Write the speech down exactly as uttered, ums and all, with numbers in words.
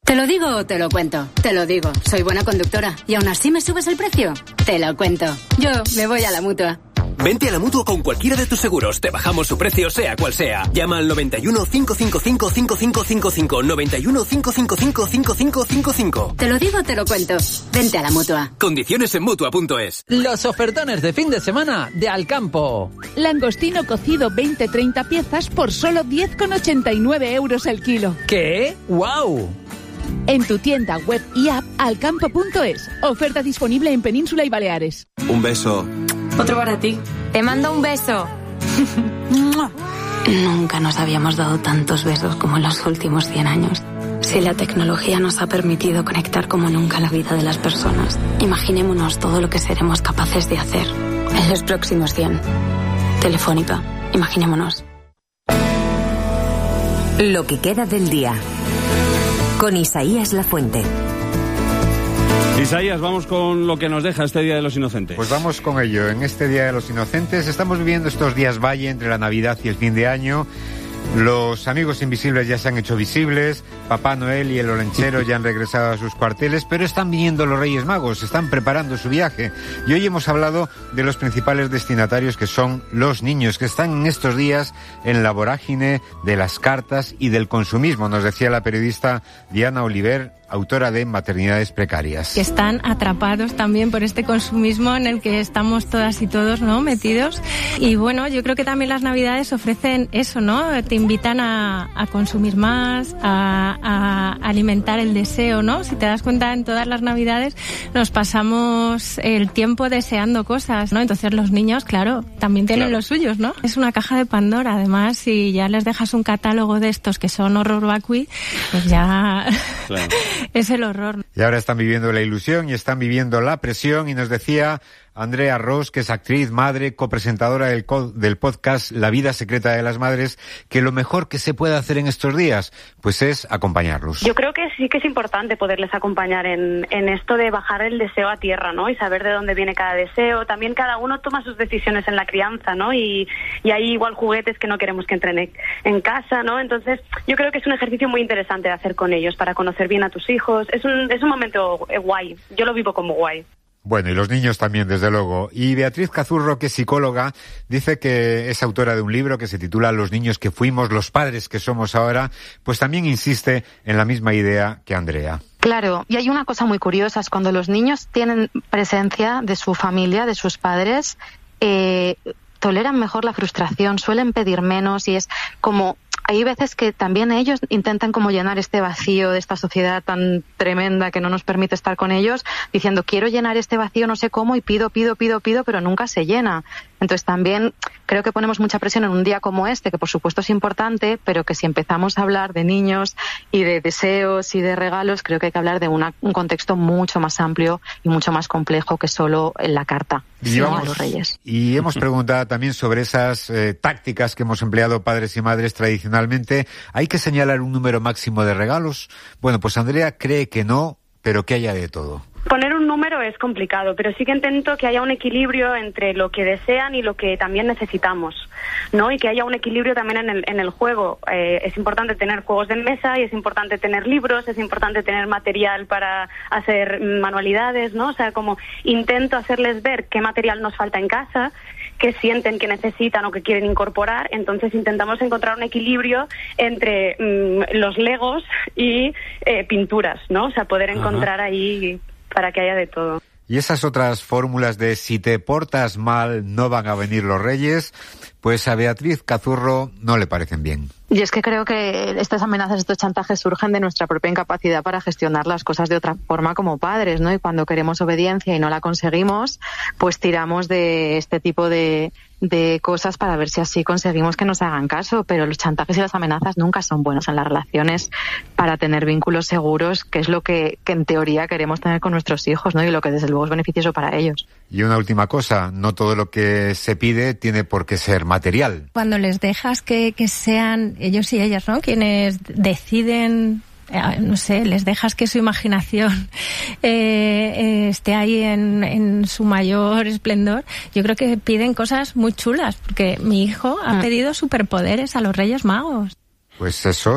¿Te lo digo o te lo cuento? Te lo digo, soy buena conductora. ¿Y aún así me subes el precio? Te lo cuento. Yo me voy a la Mutua. Vente a la Mutua con cualquiera de tus seguros. Te bajamos su precio, sea cual sea. Llama al noventa y uno, cinco cinco cinco, cinco cinco cinco cinco. noventa y uno, cinco cinco cinco, cinco cinco cinco cinco. Te lo digo o te lo cuento. Vente a la Mutua. Condiciones en Mutua punto es. Los ofertones de fin de semana de Alcampo. Langostino cocido veinte treinta piezas por solo diez con ochenta y nueve euros el kilo. ¿Qué? ¡Guau! En tu tienda web y app alcampo punto es. Oferta disponible en Península y Baleares. Un beso. Otro para ti. Te mando un beso. Nunca nos habíamos dado tantos besos como en los últimos cien años. Si la tecnología nos ha permitido conectar como nunca la vida de las personas, imaginémonos todo lo que seremos capaces de hacer en los próximos cien. Telefónica, imaginémonos. Lo que queda del día. Con Isaías Lafuente. Isaías, vamos con lo que nos deja este Día de los Inocentes. Pues vamos con ello. En este Día de los Inocentes estamos viviendo estos días valle entre la Navidad y el fin de año. Los amigos invisibles ya se han hecho visibles, Papá Noel y el Olenchero ya han regresado a sus cuarteles, pero están viniendo los Reyes Magos, están preparando su viaje. Y hoy hemos hablado de los principales destinatarios, que son los niños, que están en estos días en la vorágine de las cartas y del consumismo, nos decía la periodista Diana Oliver, autora de Maternidades Precarias. Que están atrapados también por este consumismo en el que estamos todas y todos, ¿no?, metidos. Y bueno, yo creo que también las Navidades ofrecen eso, ¿no? Te invitan a, a consumir más, a, a alimentar el deseo, ¿no? Si te das cuenta, en todas las Navidades nos pasamos el tiempo deseando cosas, ¿no? Entonces los niños, claro, también tienen claro. los suyos, ¿no? Es una caja de Pandora. Además, si ya les dejas un catálogo de estos que son horror vacui, pues ya... Claro. Es el horror. Y ahora están viviendo la ilusión y están viviendo la presión, y nos decía Andrea Ross, que es actriz, madre, copresentadora del, co- del podcast La vida secreta de las madres, que lo mejor que se puede hacer en estos días, pues es acompañarlos. Yo creo que sí que es importante poderles acompañar en, en esto de bajar el deseo a tierra, ¿no? Y saber de dónde viene cada deseo. También cada uno toma sus decisiones en la crianza, ¿no? Y, y hay igual juguetes que no queremos que entren en, en casa, ¿no? Entonces, yo creo que es un ejercicio muy interesante de hacer con ellos para conocer bien a tus hijos. Es un, es un momento guay. Yo lo vivo como guay. Bueno, y los niños también, desde luego. Y Beatriz Cazurro, que es psicóloga, dice que es autora de un libro que se titula Los niños que fuimos, los padres que somos ahora, pues también insiste en la misma idea que Andrea. Claro, y hay una cosa muy curiosa, es cuando los niños tienen presencia de su familia, de sus padres, eh, toleran mejor la frustración, suelen pedir menos, y es como... Hay veces que también ellos intentan como llenar este vacío de esta sociedad tan tremenda que no nos permite estar con ellos, diciendo quiero llenar este vacío no sé cómo y pido, pido, pido, pido, pero nunca se llena. Entonces también creo que ponemos mucha presión en un día como este, que por supuesto es importante, pero que si empezamos a hablar de niños y de deseos y de regalos, creo que hay que hablar de una, un contexto mucho más amplio y mucho más complejo que solo en la carta y, vamos, a los Reyes. Y hemos preguntado también sobre esas eh, tácticas que hemos empleado padres y madres tradicionalmente. ¿Hay que señalar un número máximo de regalos? Bueno, pues Andrea cree que no, pero que haya de todo. Poner un número es complicado, pero sí que intento que haya un equilibrio entre lo que desean y lo que también necesitamos, ¿no? Y que haya un equilibrio también en el, en el juego. Eh, es importante tener juegos de mesa y es importante tener libros, es importante tener material para hacer manualidades, ¿no? O sea, como intento hacerles ver qué material nos falta en casa, qué sienten que necesitan o que quieren incorporar. Entonces intentamos encontrar un equilibrio entre mmm, los legos y eh, pinturas, ¿no? O sea, poder encontrar Ajá. ahí... para que haya de todo. Y esas otras fórmulas de si te portas mal no van a venir los Reyes, pues a Beatriz Cazurro no le parecen bien. Y es que creo que estas amenazas, estos chantajes surgen de nuestra propia incapacidad para gestionar las cosas de otra forma como padres, ¿no? Y cuando queremos obediencia y no la conseguimos, pues tiramos de este tipo de, de cosas para ver si así conseguimos que nos hagan caso. Pero los chantajes y las amenazas nunca son buenos en las relaciones para tener vínculos seguros, que es lo que, que en teoría queremos tener con nuestros hijos, ¿no? Y lo que desde luego es beneficioso para ellos. Y una última cosa, no todo lo que se pide tiene por qué ser material. Cuando les dejas que, que sean ellos y ellas, ¿no?, quienes deciden, eh, no sé, les dejas que su imaginación eh, eh, esté ahí en, en su mayor esplendor, yo creo que piden cosas muy chulas, porque mi hijo ha pedido superpoderes a los Reyes Magos. Pues eso.